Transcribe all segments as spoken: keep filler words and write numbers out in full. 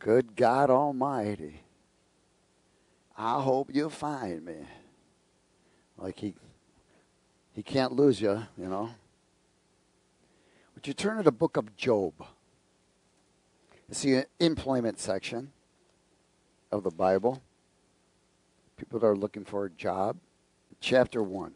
Good God Almighty. I hope you find me. Like he he can't lose you, you know. Would you turn to the book of Job? It's the employment section of the Bible. People that are looking for a job. Chapter one.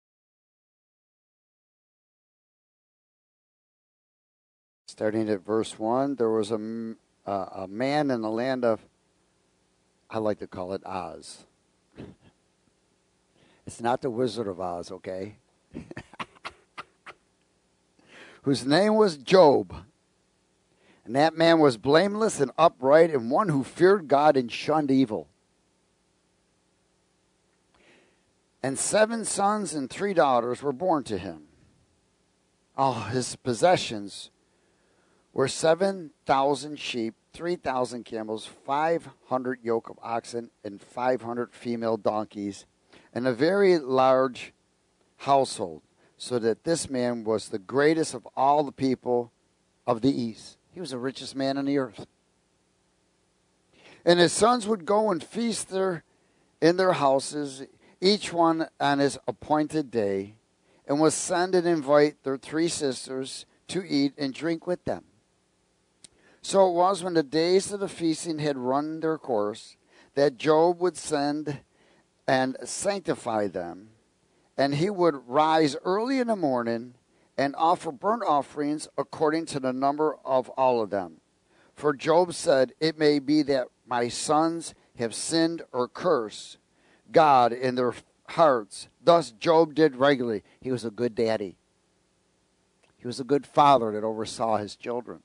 Starting at verse one, there was a, uh, a man in the land of, I like to call it Oz. It's not the Wizard of Oz, okay? Whose name was Job. And that man was blameless and upright and one who feared God and shunned evil. And seven sons and three daughters were born to him. All his possessions were seven thousand sheep, three thousand camels, five hundred yoke of oxen, and five hundred female donkeys, and a very large household, so that this man was the greatest of all the people of the east. He was the richest man on the earth. And his sons would go and feast there in their houses, each one on his appointed day, and would send and invite their three sisters to eat and drink with them. So it was when the days of the feasting had run their course, that Job would send and sanctify them, and he would rise early in the morning and offer burnt offerings according to the number of all of them. For Job said, it may be that my sons have sinned or cursed God in their hearts. Thus Job did regularly. He was a good daddy. He was a good father that oversaw his children.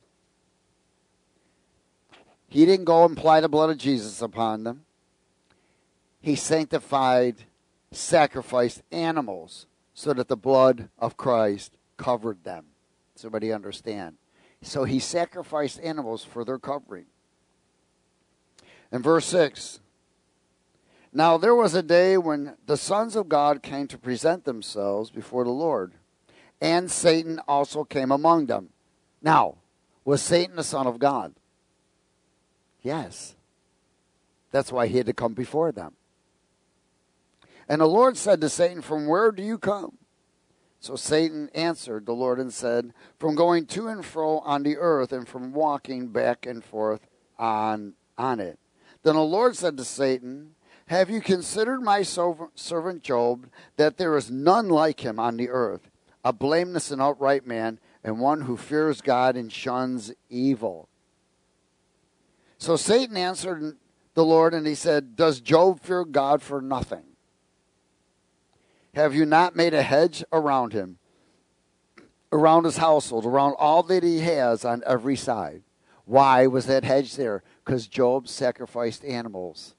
He didn't go and apply the blood of Jesus upon them. He sanctified, sacrificed animals so that the blood of Christ covered them. Does everybody understand? So he sacrificed animals for their covering. In verse six, now there was a day when the sons of God came to present themselves before the Lord, and Satan also came among them. Now, was Satan the son of God? Yes. That's why he had to come before them. And the Lord said to Satan, from where do you come? So Satan answered the Lord and said, from going to and fro on the earth and from walking back and forth on, on it. Then the Lord said to Satan, have you considered my servant Job, that there is none like him on the earth, a blameless and upright man, and one who fears God and shuns evil? So Satan answered the Lord, and he said, does Job fear God for nothing? Have you not made a hedge around him, around his household, around all that he has on every side? Why was that hedge there? Because Job sacrificed animals.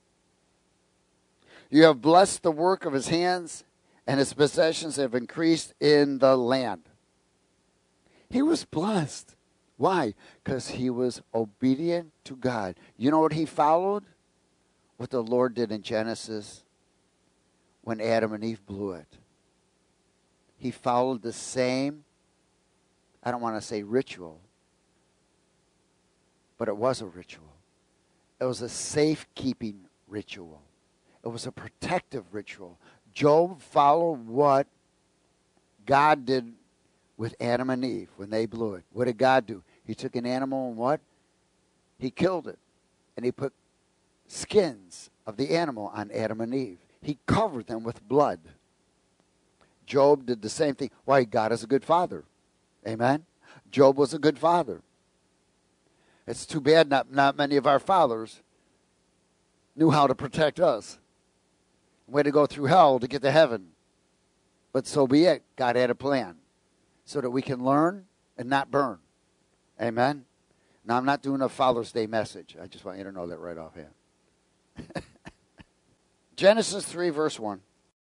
You have blessed the work of his hands, and his possessions have increased in the land. He was blessed. Why? Because he was obedient to God. You know what he followed? What the Lord did in Genesis when Adam and Eve blew it. He followed the same, I don't want to say ritual, but it was a ritual. It was a safekeeping ritual. It was a protective ritual. Job followed what God did with Adam and Eve when they blew it. What did God do? He took an animal and what? He killed it. And he put skins of the animal on Adam and Eve. He covered them with blood. Job did the same thing. Why? God is a good father. Amen? Job was a good father. It's too bad not, not many of our fathers knew how to protect us. We had to go through hell to get to heaven. But so be it. God had a plan so that we can learn and not burn. Amen? Now, I'm not doing a Father's Day message. I just want you to know that right offhand. Genesis three, verse one.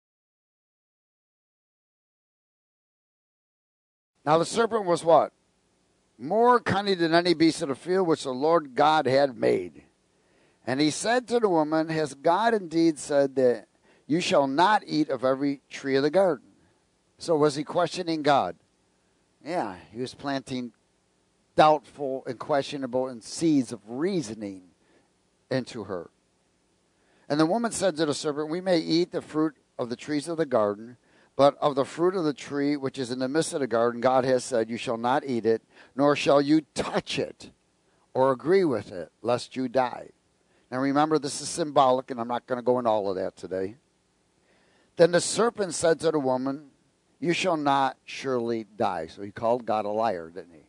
Now the serpent was what? More cunning than any beast of the field which the Lord God had made. And he said to the woman, has God indeed said that you shall not eat of every tree of the garden? So was he questioning God? Yeah, he was planting doubtful and questionable and seeds of reasoning into her. And the woman said to the serpent, we may eat the fruit of the trees of the garden, but of the fruit of the tree which is in the midst of the garden, God has said, you shall not eat it, nor shall you touch it or agree with it, lest you die. Now remember, this is symbolic, and I'm not going to go into all of that today. Then the serpent said to the woman, you shall not surely die. So he called God a liar, didn't he?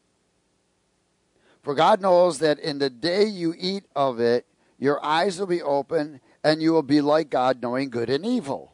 For God knows that in the day you eat of it, your eyes will be open, and you will be like God, knowing good and evil.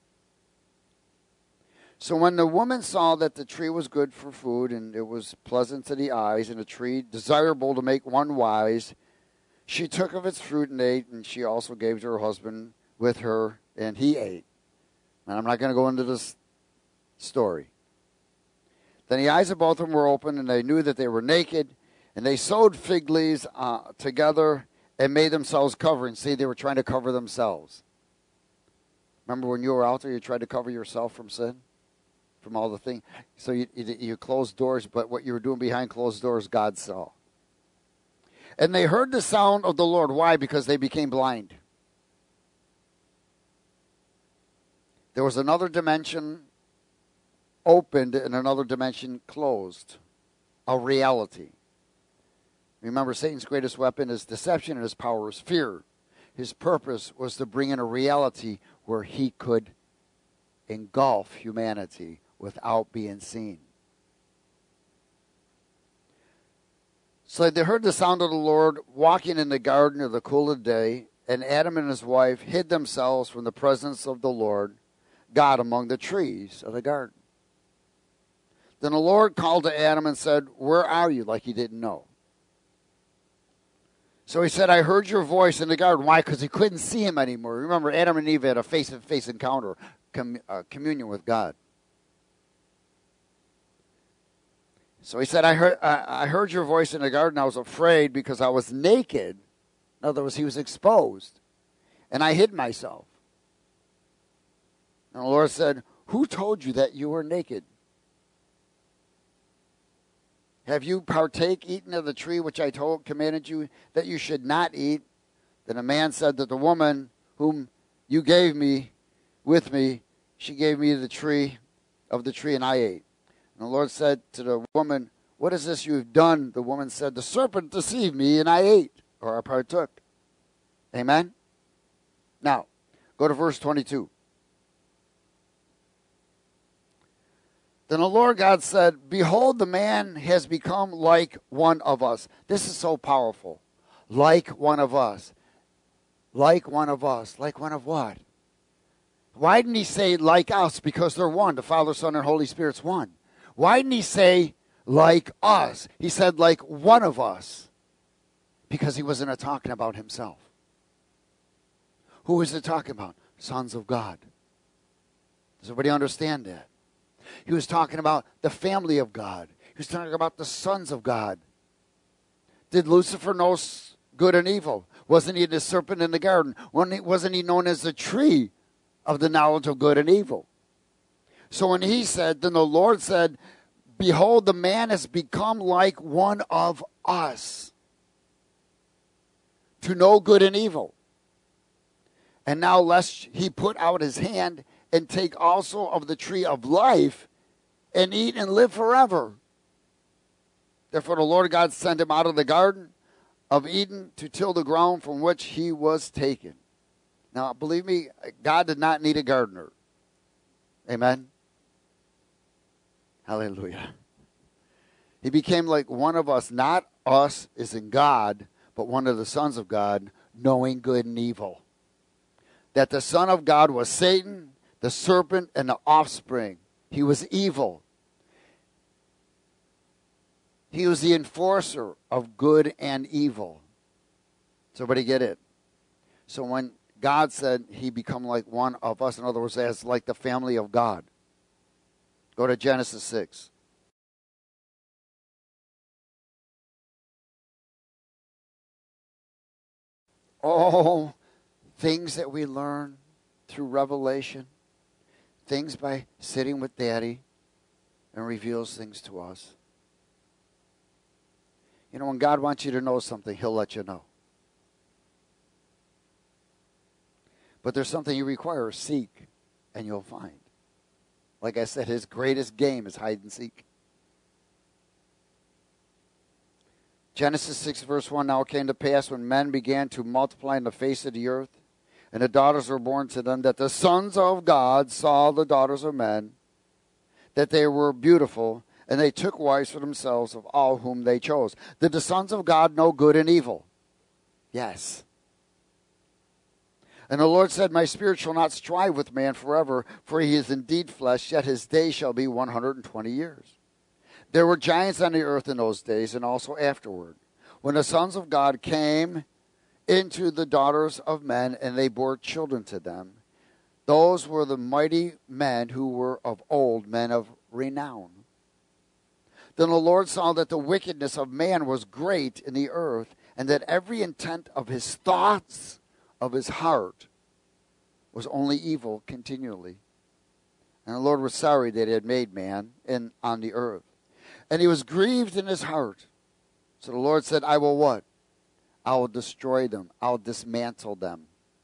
So when the woman saw that the tree was good for food, and it was pleasant to the eyes, and a tree desirable to make one wise, she took of its fruit and ate, and she also gave to her husband with her, and he ate. And I'm not going to go into this story. Then the eyes of both of them were open, and they knew that they were naked, and they sewed fig leaves uh, together and made themselves coverings. See, they were trying to cover themselves. Remember when you were out there, you tried to cover yourself from sin? From all the things. So you, you, you closed doors, but what you were doing behind closed doors, God saw. And they heard the sound of the Lord. Why? Because they became blind. There was another dimension opened and another dimension closed. A reality. Remember, Satan's greatest weapon is deception, and his power is fear. His purpose was to bring in a reality where he could engulf humanity without being seen. So they heard the sound of the Lord walking in the garden of the cool of the day, and Adam and his wife hid themselves from the presence of the Lord God among the trees of the garden. Then the Lord called to Adam and said, where are you? Like he didn't know. So he said, I heard your voice in the garden. Why? Because he couldn't see him anymore. Remember, Adam and Eve had a face-to-face encounter, com- uh, communion with God. So he said, I heard, I, I heard your voice in the garden. I was afraid because I was naked. In other words, he was exposed. And I hid myself. And the Lord said, who told you that you were naked? Have you partake eaten of the tree which I told commanded you that you should not eat? Then a man said that the woman whom you gave me with me, she gave me the tree of the tree, and I ate. And the Lord said to the woman, what is this you have done? The woman said, the serpent deceived me, and I ate, or I partook. Amen? Now, go to verse twenty-two. Then the Lord God said, behold, the man has become like one of us. This is so powerful. Like one of us. Like one of us. Like one of what? Why didn't he say like us? Because they're one. The Father, Son, and Holy Spirit's one. Why didn't he say like us? He said like one of us. Because he wasn't talking about himself. Who was it talking about? Sons of God. Does everybody understand that? He was talking about the family of God. He was talking about the sons of God. Did Lucifer know good and evil? Wasn't he the serpent in the garden? Wasn't he known as the tree of the knowledge of good and evil? So when he said, then the Lord said, behold, the man has become like one of us, to know good and evil. And now lest he put out his hand and take also of the tree of life and eat and live forever. Therefore the Lord God sent him out of the garden of Eden to till the ground from which he was taken. Now, believe me, God did not need a gardener. Amen? Hallelujah. He became like one of us. Not us as in God, but one of the sons of God, knowing good and evil. That the Son of God was Satan, the serpent, and the offspring. He was evil. He was the enforcer of good and evil. Does everybody get it? So when God said he become like one of us, in other words, as like the family of God. Go to Genesis six. Oh, things that we learn through revelation. Things by sitting with Daddy and reveals things to us. You know, when God wants you to know something, he'll let you know. But there's something you require, seek, and you'll find. Like I said, his greatest game is hide and seek. Genesis six, verse one, now it came to pass when men began to multiply in the face of the earth, and the daughters were born to them, that the sons of God saw the daughters of men, that they were beautiful, and they took wives for themselves of all whom they chose. Did the sons of God know good and evil? Yes. And the Lord said, my spirit shall not strive with man forever, for he is indeed flesh, yet his days shall be one hundred twenty years. There were giants on the earth in those days, and also afterward, when the sons of God came into the daughters of men, and they bore children to them. Those were the mighty men who were of old, men of renown. Then the Lord saw that the wickedness of man was great in the earth, and that every intent of his thoughts of his heart was only evil continually. And the Lord was sorry that he had made man in on the earth. And he was grieved in his heart. So the Lord said, I will what? I will destroy them. I will dismantle them,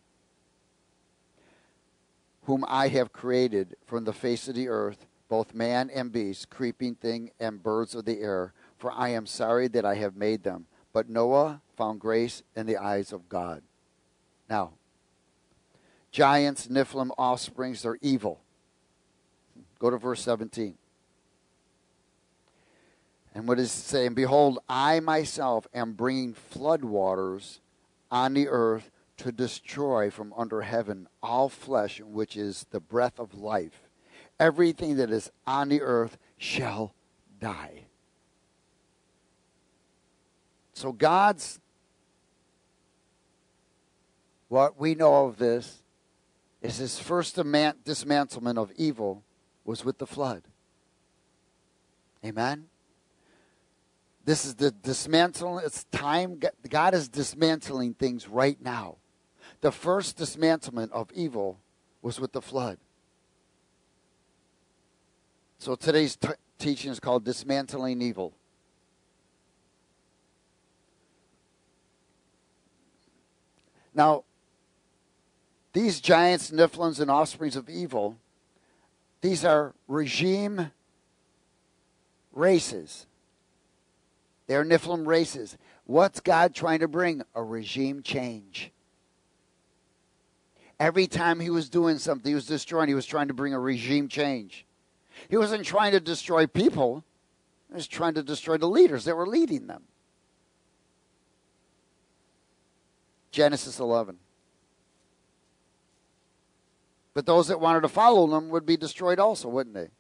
whom I have created from the face of the earth, both man and beast, creeping thing and birds of the air. For I am sorry that I have made them. But Noah found grace in the eyes of God. Now, giants, Nephilim, offsprings, they're evil. Go to verse seventeen. And what is it saying? Behold, I myself am bringing flood waters on the earth to destroy from under heaven all flesh, which is the breath of life. Everything that is on the earth shall die. So God's, what we know of this is his first dismantlement of evil was with the flood. Amen? This is the dismantling. It's time. God is dismantling things right now. The first dismantlement of evil was with the flood. So today's t- teaching is called Dismantling Evil. Now, these giants, Nephilims, and offsprings of evil, these are regime races. They're Nephilim races. What's God trying to bring? A regime change. Every time he was doing something, he was destroying, he was trying to bring a regime change. He wasn't trying to destroy people. He was trying to destroy the leaders that were leading them. Genesis eleven. But those that wanted to follow them would be destroyed also, wouldn't they?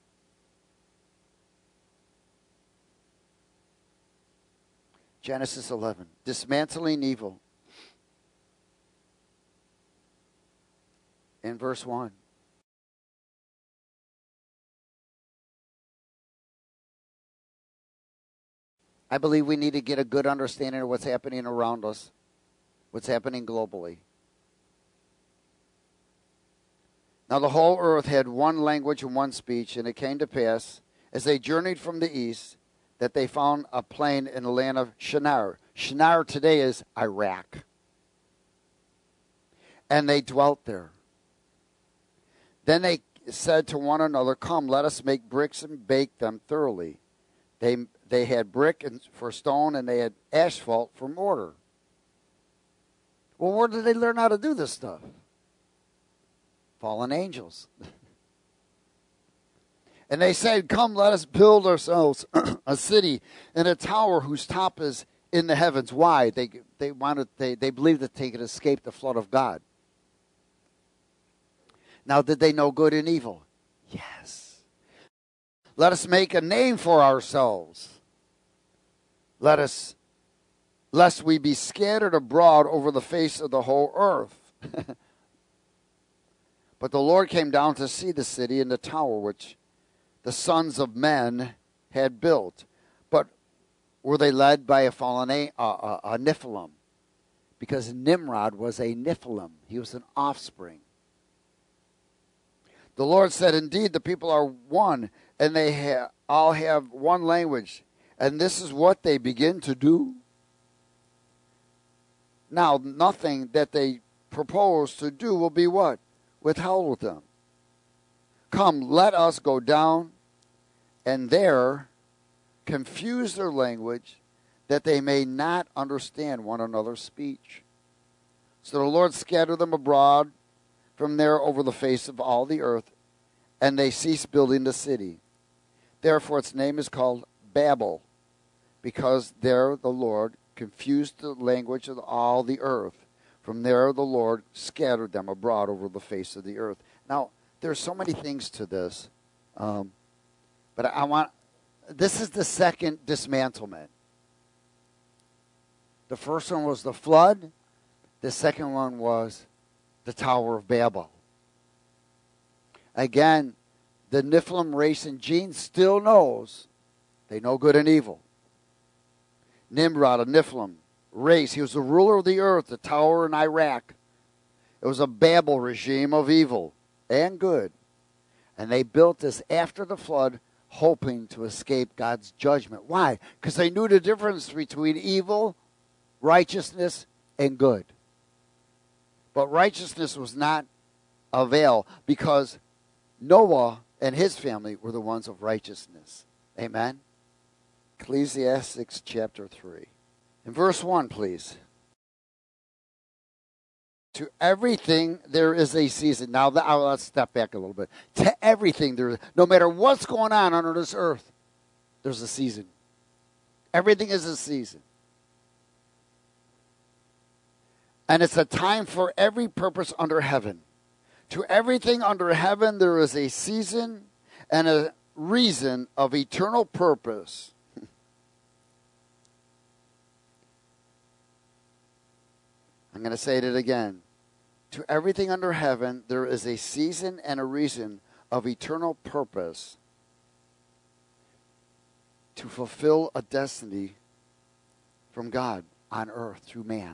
Genesis eleven. Dismantling evil. In verse one. I believe we need to get a good understanding of what's happening around us, what's happening globally. Now the whole earth had one language and one speech, and it came to pass, as they journeyed from the east, that they found a plain in the land of Shinar. Shinar today is Iraq. And they dwelt there. Then they said to one another, come, let us make bricks and bake them thoroughly. They they had brick for stone, and they had asphalt for mortar. Well, where did they learn how to do this stuff? Fallen angels. And they said, come, let us build ourselves a city and a tower whose top is in the heavens. Why? They they wanted they, they believed that they could escape the flood of God. Now, did they know good and evil? Yes. Let us make a name for ourselves. Let us, lest we be scattered abroad over the face of the whole earth. But the Lord came down to see the city and the tower which the sons of men had built. But were they led by a fallen a, a, a, a Nephilim? Because Nimrod was a Nephilim. He was an offspring. The Lord said, indeed, the people are one, and they ha- all have one language. And this is what they begin to do. Now, nothing that they propose to do will be what? Withheld with them. Come, let us go down and there confuse their language, that they may not understand one another's speech. So the Lord scattered them abroad from there over the face of all the earth, and they ceased building the city. Therefore its name is called Babel, because there the Lord confused the language of all the earth. From there the Lord scattered them abroad over the face of the earth. Now, there's so many things to this, um, but I want, this is the second dismantlement. The first one was the flood. The second one was the Tower of Babel. Again, the Nephilim race and gene still knows they know good and evil. Nimrod, a Nephilim race. He was the ruler of the earth, the tower in Iraq. It was a Babel regime of evil and good. And they built this after the flood, hoping to escape God's judgment. Why? Because they knew the difference between evil, righteousness, and good. But righteousness was not avail, because Noah and his family were the ones of righteousness. Amen? Ecclesiastes chapter three. In verse one, please. To everything there is a season. Now, let's step back a little bit. To everything there is, no matter what's going on under this earth, there's a season. Everything is a season. And it's a time for every purpose under heaven. To everything under heaven there is a season and a reason of eternal purpose. I'm going to say it again. To everything under heaven there is a season and a reason of eternal purpose to fulfill a destiny from God on earth through man.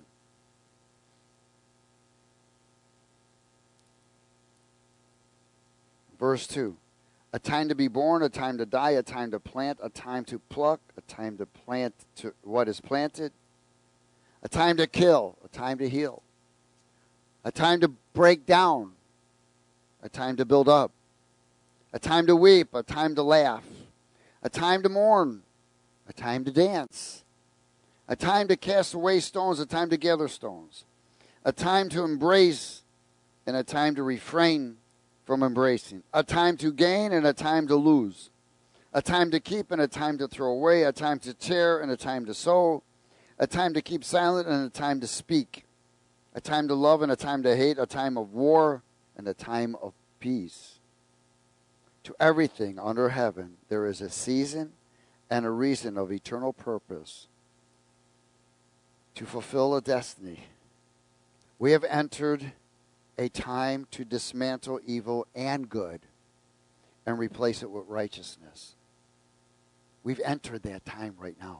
Verse two, a time to be born, a time to die, a time to plant, a time to pluck, a time to plant to what is planted, a time to kill, a time to heal, a time to break down, a time to build up, a time to weep, a time to laugh, a time to mourn, a time to dance, a time to cast away stones, a time to gather stones, a time to embrace, and a time to refrain from embracing, a time to gain and a time to lose, a time to keep and a time to throw away, a time to tear and a time to sow, a time to keep silent and a time to speak, a time to love and a time to hate, a time of war and a time of peace. To everything under heaven there is a season and a reason of eternal purpose to fulfill a destiny. We have entered a time to dismantle evil and good and replace it with righteousness. We've entered that time right now.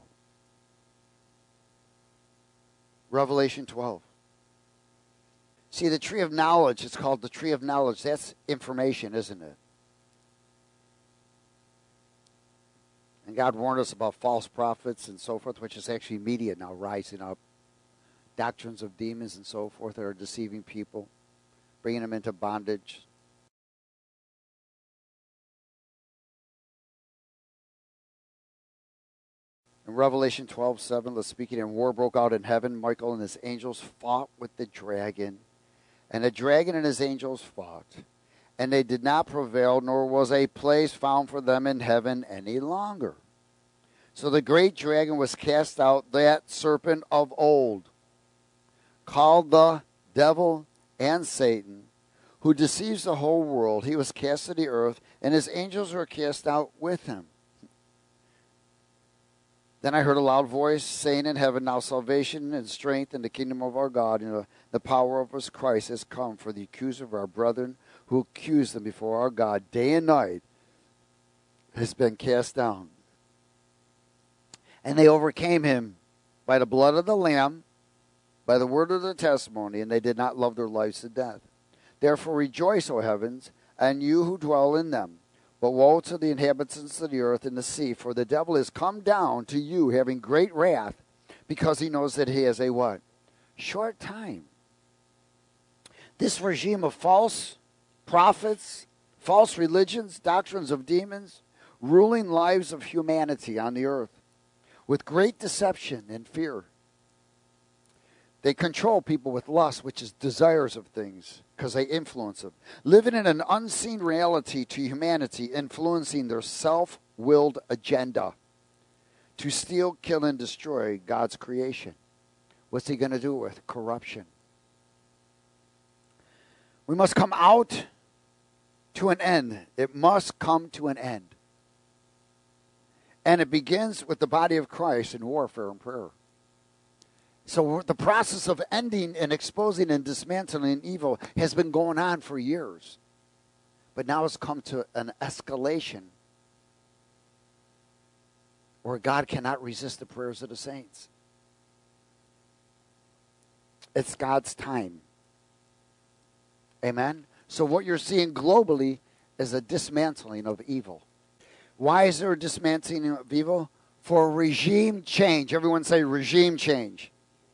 Revelation twelve. See, the tree of knowledge, it's called the tree of knowledge. That's information, isn't it? And God warned us about false prophets and so forth, which is actually media now rising up. Doctrines of demons and so forth that are deceiving people, bringing them into bondage. In Revelation twelve seven, let's speak it, and war broke out in heaven. Michael and his angels fought with the dragon, and the dragon and his angels fought, and they did not prevail, nor was a place found for them in heaven any longer. So the great dragon was cast out, that serpent of old, called the devil and Satan, who deceives the whole world. He was cast to the earth, and his angels were cast out with him. Then I heard a loud voice saying in heaven, now salvation and strength in the kingdom of our God, and the power of his Christ has come, for the accuser of our brethren who accused them before our God day and night has been cast down. And they overcame him by the blood of the Lamb, by the word of their testimony, and they did not love their lives to death. Therefore rejoice, O heavens, and you who dwell in them. But woe to the inhabitants of the earth and the sea, for the devil is come down to you, having great wrath, because he knows that he has a what? short time. This regime of false prophets, false religions, doctrines of demons, ruling lives of humanity on the earth with great deception and fear. They control people with lust, which is desires of things, because they influence them. Living in an unseen reality to humanity, influencing their self-willed agenda to steal, kill, and destroy God's creation. What's he going to do with corruption? We must come out to an end. It must come to an end. And it begins with the body of Christ in warfare and prayer. So the process of ending and exposing and dismantling evil has been going on for years. But now it's come to an escalation where God cannot resist the prayers of the saints. It's God's time. Amen? So what you're seeing globally is a dismantling of evil. Why is there a dismantling of evil? For regime change. Everyone say regime change.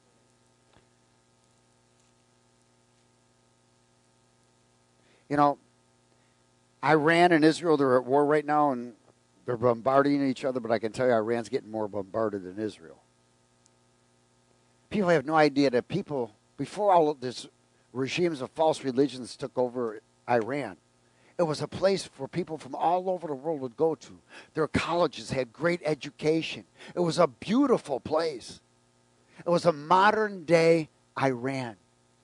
You know, Iran and Israel, they're at war right now, and they're bombarding each other, but I can tell you Iran's getting more bombarded than Israel. People have no idea that people, before all of this regimes of false religions took over Iran, it was a place for people from all over the world would go to. Their colleges had great education. It was a beautiful place. It was a modern-day Iran.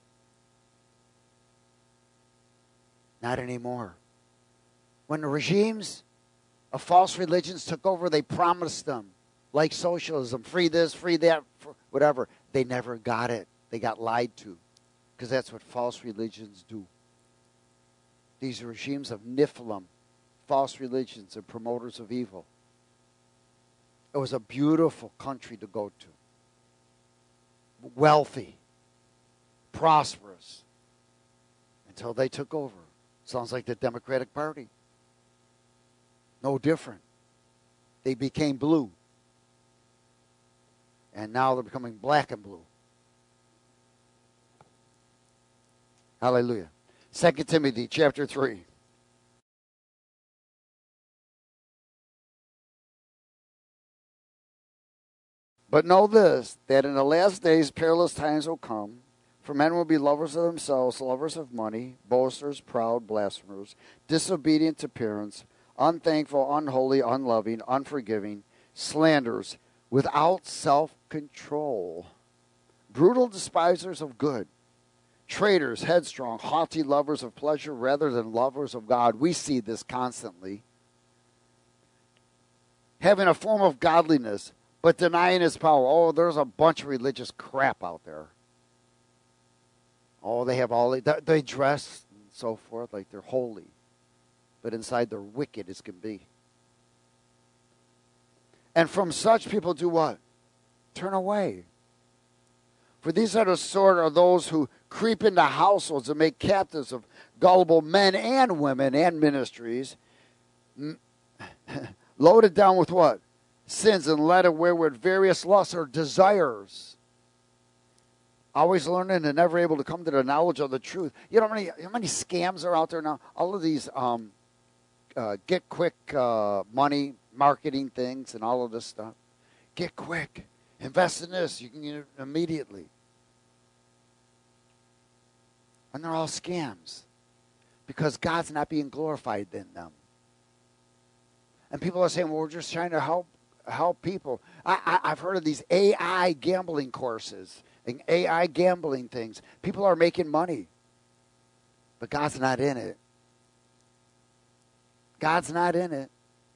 Not anymore. When the regimes of false religions took over, they promised them, like socialism, free this, free that, whatever. They never got it. They got lied to, because that's what false religions do. These regimes of Nephilim, false religions and promoters of evil. It was a beautiful country to go to. Wealthy, prosperous, until they took over. Sounds like the Democratic Party. No different. They became blue. And now they're becoming black and blue. Hallelujah. Second Timothy chapter three. But know this, that in the last days perilous times will come. For men will be lovers of themselves, lovers of money, boasters, proud, blasphemers, disobedient to parents, unthankful, unholy, unloving, unforgiving, slanderers, without self-control, brutal despisers of good, traitors, headstrong, haughty, lovers of pleasure rather than lovers of God. We see this constantly. Having a form of godliness, but denying his power. Oh, there's a bunch of religious crap out there. Oh, they have all, they, they dress and so forth like they're holy. But inside they're wicked as can be. And from such people do what? Turn away. For these are the sort of those who creep into households and make captives of gullible men and women and ministries, loaded down with what? Sins, and led away with various lusts or desires. Always learning and never able to come to the knowledge of the truth. You know how many, how many scams are out there now? All of these um, uh, get quick uh, money marketing things and all of this stuff. Get quick. Invest in this. You can get it immediately. And they're all scams because God's not being glorified in them. And people are saying, well, we're just trying to help help people. I, I, I've heard of these A I gambling courses and A I gambling things. People are making money, but God's not in it. God's not in it.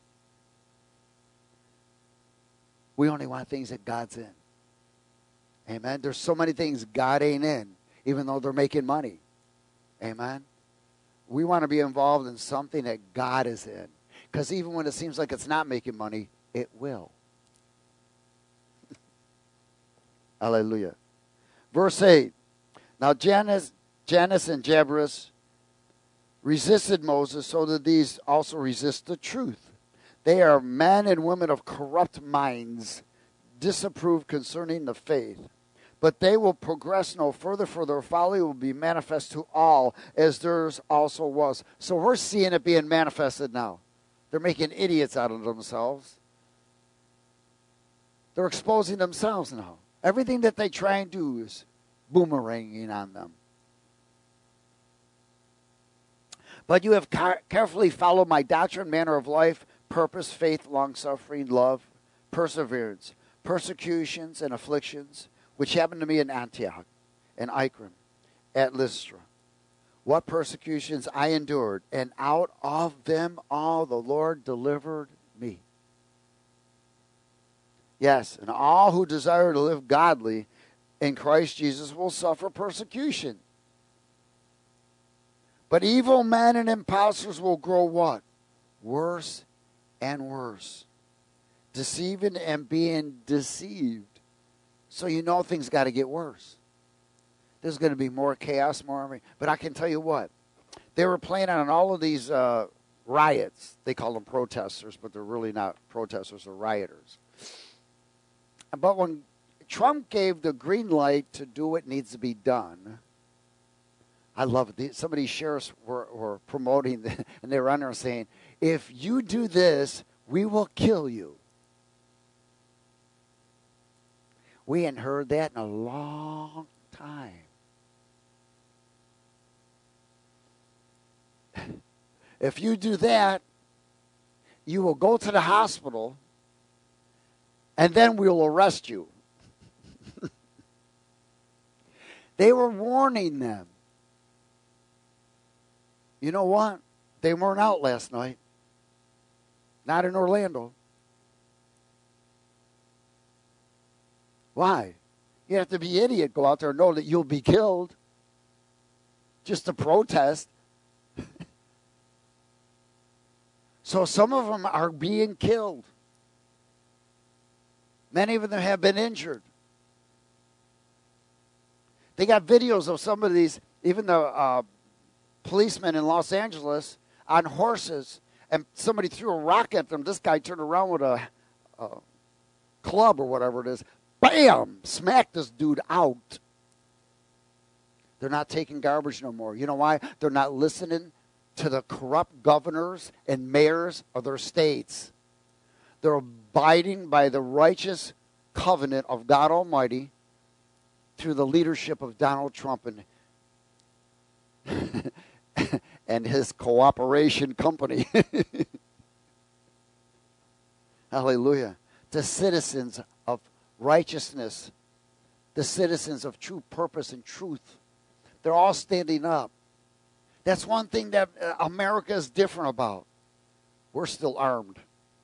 We only want things that God's in. Amen. There's so many things God ain't in, even though they're making money. Amen. We want to be involved in something that God is in. Because even when it seems like it's not making money, it will. Hallelujah. Verse eight. Now Jannes, Jannes and Jambres resisted Moses, so that these also resist the truth. They are men and women of corrupt minds, disapproved concerning the faith. But they will progress no further, for their folly will be manifest to all, as theirs also was. So we're seeing it being manifested now. They're making idiots out of themselves. They're exposing themselves now. Everything that they try and do is boomeranging on them. But you have car- carefully followed my doctrine, manner of life, purpose, faith, long-suffering, love, perseverance, persecutions, and afflictions, which happened to me in Antioch, and Iconium, at Lystra. What persecutions I endured, and out of them all the Lord delivered me. Yes, and all who desire to live godly in Christ Jesus will suffer persecution. But evil men and impostors will grow what? Worse and worse. Deceiving and being deceived. So you know things got to get worse. There's going to be more chaos, more. But I can tell you what. They were planning on all of these uh, riots. They call them protesters, but they're really not protesters. They're rioters. But when Trump gave the green light to do what needs to be done, I love it. Some of these sheriffs were, were promoting, the, and they were on there saying, if you do this, we will kill you. We hadn't heard that in a long time. If you do that, you will go to the hospital, and then we'll arrest you. They were warning them. You know what? They weren't out last night. Not in Orlando. Why? You have to be an idiot. Go out there and know that you'll be killed. Just to protest. So some of them are being killed. Many of them have been injured. They got videos of some of these, even the uh, policemen in Los Angeles on horses, and somebody threw a rock at them. This guy turned around with a, a club or whatever it is. Bam! Smacked this dude out. They're not taking garbage no more. You know why? They're not listening to the corrupt governors and mayors of their states. They're abiding by the righteous covenant of God Almighty through the leadership of Donald Trump and, and his cooperation company. Hallelujah. The citizens of righteousness, the citizens of true purpose and truth, they're all standing up. That's one thing that America is different about. We're still armed.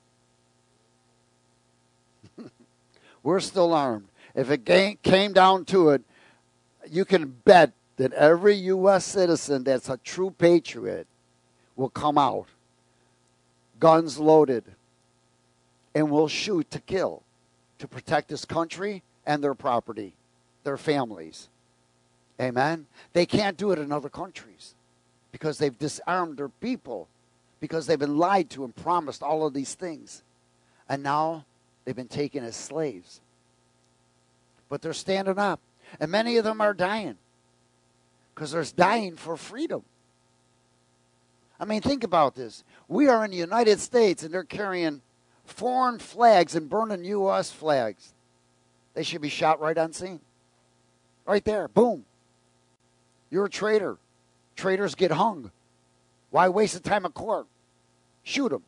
We're still armed. If it came down to it, you can bet that every U S citizen that's a true patriot will come out, guns loaded, and will shoot to kill, to protect this country and their property, their families. Amen? They can't do it in other countries because they've disarmed their people, because they've been lied to and promised all of these things. And now they've been taken as slaves. But they're standing up. And many of them are dying because they're dying for freedom. I mean, think about this. We are in the United States, and they're carrying foreign flags and burning U S flags. They should be shot right on scene. Right there. Boom. You're a traitor. Traitors get hung. Why waste the time in court? Shoot them.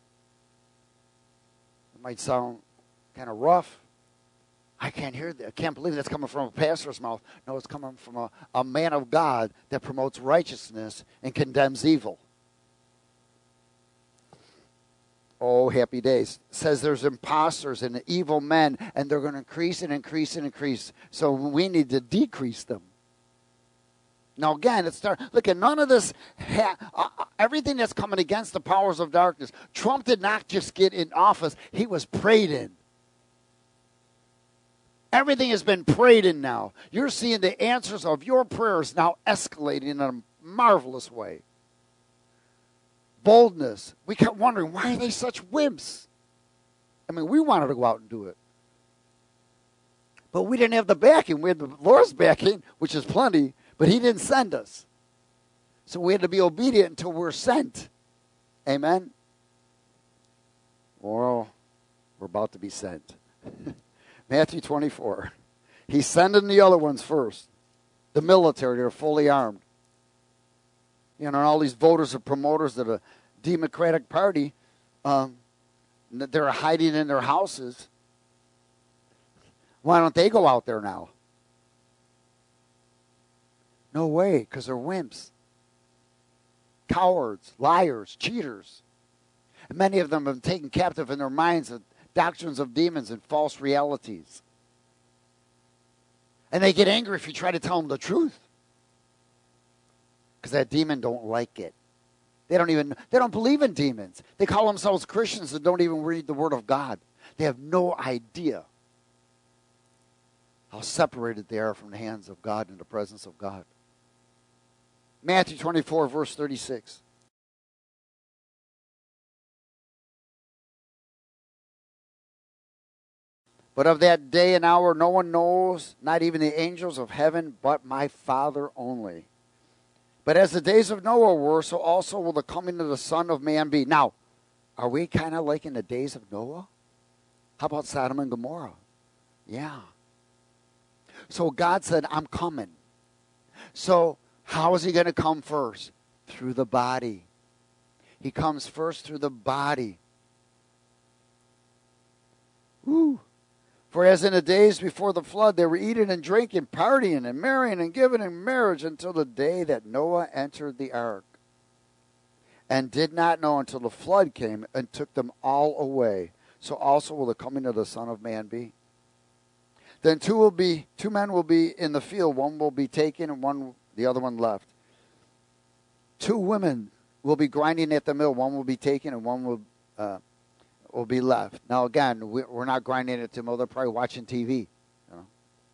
It might sound kind of rough. I can't hear that. I can't believe that's coming from a pastor's mouth. No, it's coming from a, a man of God that promotes righteousness and condemns evil. Oh, happy days. It says there's imposters and evil men, and they're going to increase and increase and increase. So we need to decrease them. Now, again, it's start. Look at none of this. Ha- uh, everything that's coming against the powers of darkness. Trump did not just get in office. He was prayed in. Everything has been prayed in now. You're seeing the answers of your prayers now escalating in a marvelous way. Boldness. We kept wondering, why are they such wimps? I mean, we wanted to go out and do it. But we didn't have the backing. We had the Lord's backing, which is plenty, but he didn't send us. So we had to be obedient until we're sent. Amen? Well, we're about to be sent. Matthew twenty-four. He's sending the other ones first. The military, they're fully armed. You know, and all these voters are promoters of the Democratic Party. Um, they're hiding in their houses. Why don't they go out there now? No way, because they're wimps. Cowards, liars, cheaters. And many of them have been taken captive in their minds of doctrines of demons and false realities. And they get angry if you try to tell them the truth. Because that demon don't like it. They don't even, they don't believe in demons. They call themselves Christians and don't even read the Word of God. They have no idea how separated they are from the hands of God and the presence of God. Matthew twenty-four, verse thirty-six. But of that day and hour no one knows, not even the angels of heaven, but my Father only. But as the days of Noah were, so also will the coming of the Son of Man be. Now, are we kind of like in the days of Noah? How about Sodom and Gomorrah? Yeah. So God said, I'm coming. So how is he going to come first? Through the body. He comes first through the body. Woo. For as in the days before the flood, they were eating and drinking, partying and marrying and giving in marriage until the day that Noah entered the ark, and did not know until the flood came and took them all away. So also will the coming of the Son of Man be. Then two will be two men will be in the field, one will be taken and one the other one left. Two women will be grinding at the mill, one will be taken and one will uh, will be left. Now again, we're not grinding at the mill, they're probably watching T V. You know?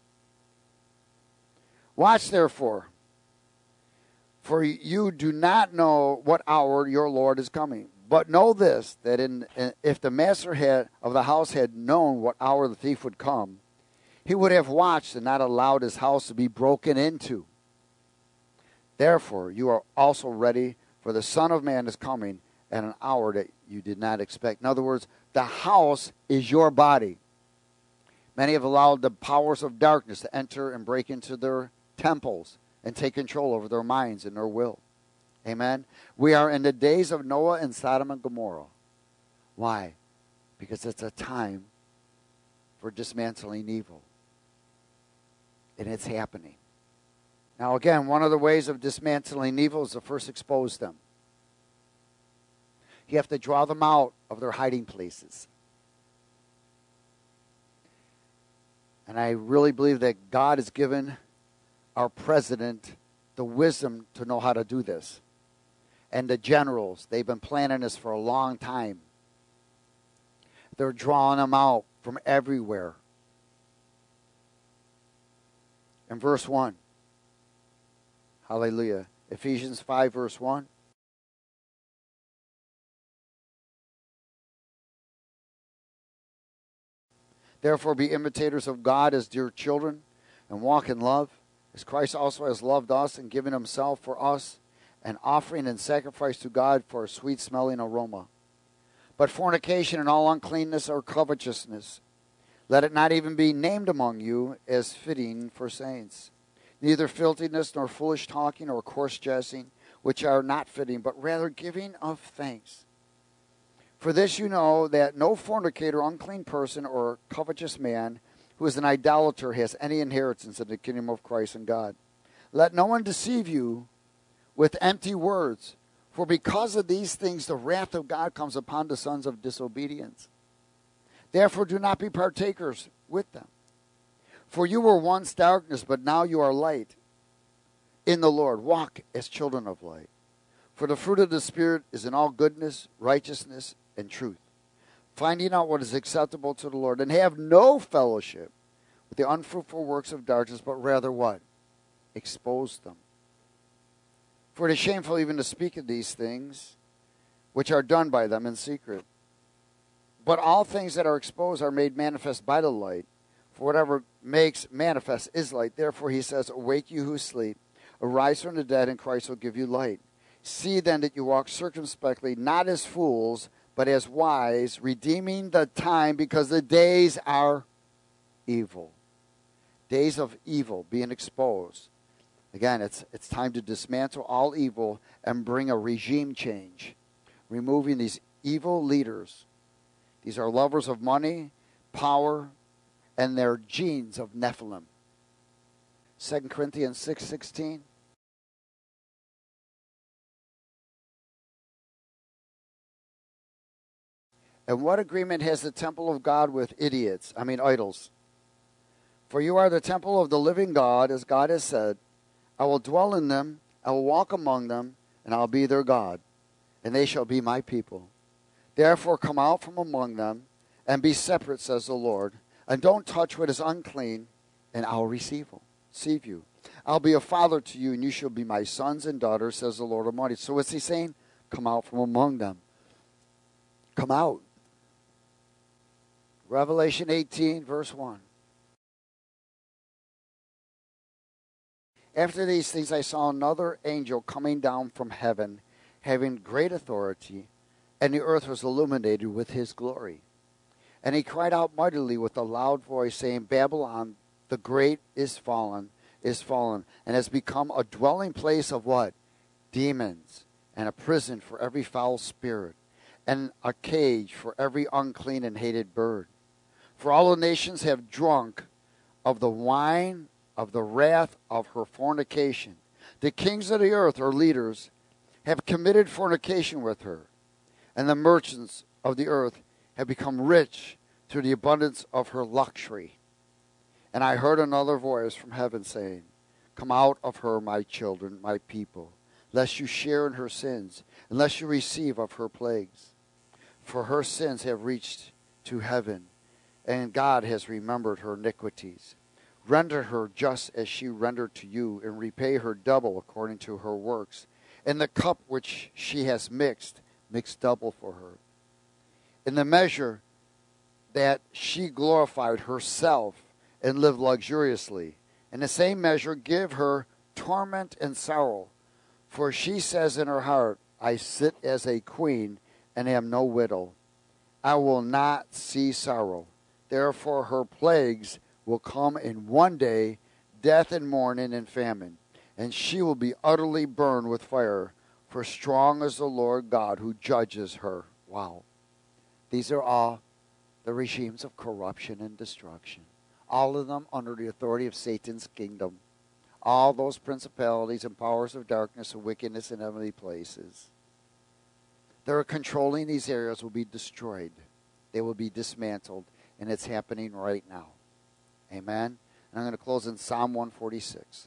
Watch therefore, for you do not know what hour your Lord is coming. But know this, that in, if the master had, of the house had known what hour the thief would come, he would have watched and not allowed his house to be broken into. Therefore, you are also ready, for the Son of Man is coming at an hour that you did not expect. In other words, the house is your body. Many have allowed the powers of darkness to enter and break into their temples and take control over their minds and their will. Amen? We are in the days of Noah and Sodom and Gomorrah. Why? Because it's a time for dismantling evil. And it's happening. Now again, one of the ways of dismantling evil is to first expose them. You have to draw them out of their hiding places. And I really believe that God has given our president the wisdom to know how to do this. And the generals, they've been planning this for a long time. They're drawing them out from everywhere. In verse one. Hallelujah. Ephesians five, verse one. Therefore be imitators of God as dear children, and walk in love, as Christ also has loved us and given himself for us, an offering and sacrifice to God for a sweet-smelling aroma. But fornication and all uncleanness or covetousness, let it not even be named among you as fitting for saints. Neither filthiness, nor foolish talking, or coarse jesting, which are not fitting, but rather giving of thanks. For this you know, that no fornicator, unclean person, or covetous man, who is an idolater, has any inheritance in the kingdom of Christ and God. Let no one deceive you with empty words, for because of these things the wrath of God comes upon the sons of disobedience. Therefore do not be partakers with them. For you were once darkness, but now you are light in the Lord. Walk as children of light. For the fruit of the Spirit is in all goodness, righteousness, and truth, finding out what is acceptable to the Lord, and have no fellowship with the unfruitful works of darkness, but rather what? Expose them. For it is shameful even to speak of these things, which are done by them in secret. But all things that are exposed are made manifest by the light, For whatever makes manifest is light. Therefore he says, awake you who sleep, arise from the dead, and Christ will give you light. See then that you walk circumspectly, not as fools, but as wise, redeeming the time, because the days are evil. Days of evil being exposed. Again, it's it's time to dismantle all evil and bring a regime change, removing these evil leaders. These are lovers of money, power, and their genes of Nephilim. Second Corinthians six sixteen. And what agreement has the temple of God with idiots? I mean idols. For you are the temple of the living God, as God has said, I will dwell in them, I will walk among them, and I'll be their God, and they shall be my people. Therefore come out from among them, and be separate, says the Lord, and don't touch what is unclean, and I'll receive you. Receive you. I'll be a father to you, and you shall be my sons and daughters, says the Lord Almighty. So what's he saying? Come out from among them. Come out. Revelation eighteen, verse one. After these things I saw another angel coming down from heaven, having great authority, and the earth was illuminated with his glory. And he cried out mightily with a loud voice, saying, Babylon the great is fallen, is fallen, and has become a dwelling place of what? Demons, and a prison for every foul spirit, and a cage for every unclean and hated bird. For all the nations have drunk of the wine of the wrath of her fornication. The kings of the earth, her leaders, have committed fornication with her, and the merchants of the earth have become rich through the abundance of her luxury. And I heard another voice from heaven saying, Come out of her, my children, my people, lest you share in her sins, and lest you receive of her plagues. For her sins have reached to heaven, and God has remembered her iniquities. Render her just as she rendered to you, and repay her double according to her works. And the cup which she has mixed, mix double for her. In the measure that she glorified herself and lived luxuriously, in the same measure give her torment and sorrow. For she says in her heart, I sit as a queen and am no widow. I will not see sorrow. Therefore her plagues will come in one day, death and mourning and famine, and she will be utterly burned with fire, for strong is the Lord God who judges her. Wow. These are all the regimes of corruption and destruction, all of them under the authority of Satan's kingdom, all those principalities and powers of darkness and wickedness in heavenly places that are controlling these areas will be destroyed. They will be dismantled, and it's happening right now. Amen. And I'm going to close in Psalm one forty-six.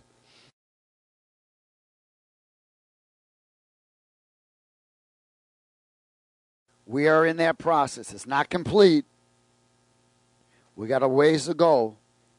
We are in that process. It's not complete. We got a ways to go.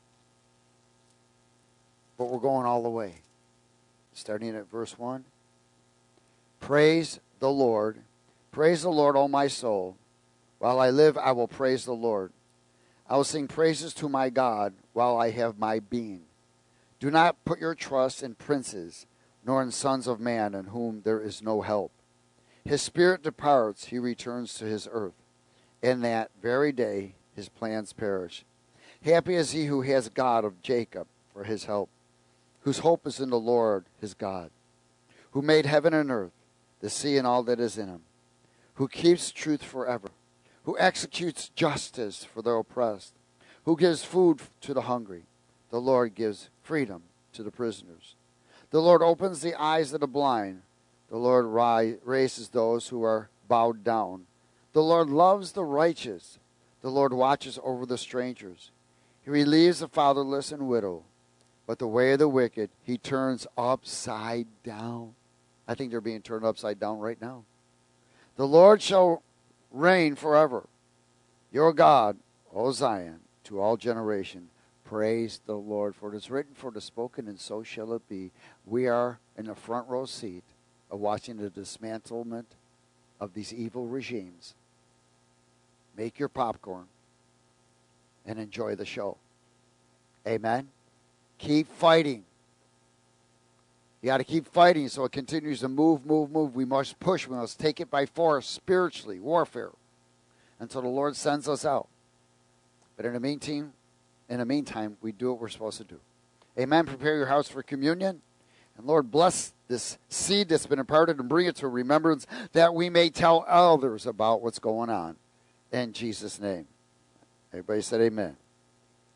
But we're going all the way. Starting at verse one. Praise the Lord. Praise the Lord, O my soul. While I live, I will praise the Lord. I will sing praises to my God while I have my being. Do not put your trust in princes, nor in sons of man, in whom there is no help. His spirit departs, he returns to his earth. In that very day his plans perish. Happy is he who has God of Jacob for his help, whose hope is in the Lord his God, who made heaven and earth, the sea and all that is in them, who keeps truth forever, who executes justice for the oppressed, who gives food to the hungry. The Lord gives freedom to the prisoners. The Lord opens the eyes of the blind. The Lord ri- raises those who are bowed down. The Lord loves the righteous. The Lord watches over the strangers. He relieves the fatherless and widow. But the way of the wicked he turns upside down. I think they're being turned upside down right now. The Lord shall reign forever. Your God, O Zion, to all generation. Praise the Lord. For it is written, for it is spoken, and so shall it be. We are in the front row seat of watching the dismantlement of these evil regimes. Make your popcorn and enjoy the show. Amen. Keep fighting. You got to keep fighting so it continues to move, move, move. We must push. We must take it by force, spiritually, warfare, until the Lord sends us out. But in the meantime, in the meantime, we do what we're supposed to do. Amen. Prepare your house for communion. And Lord, bless this seed that's been imparted and bring it to remembrance that we may tell others about what's going on. In Jesus' name. Everybody said amen.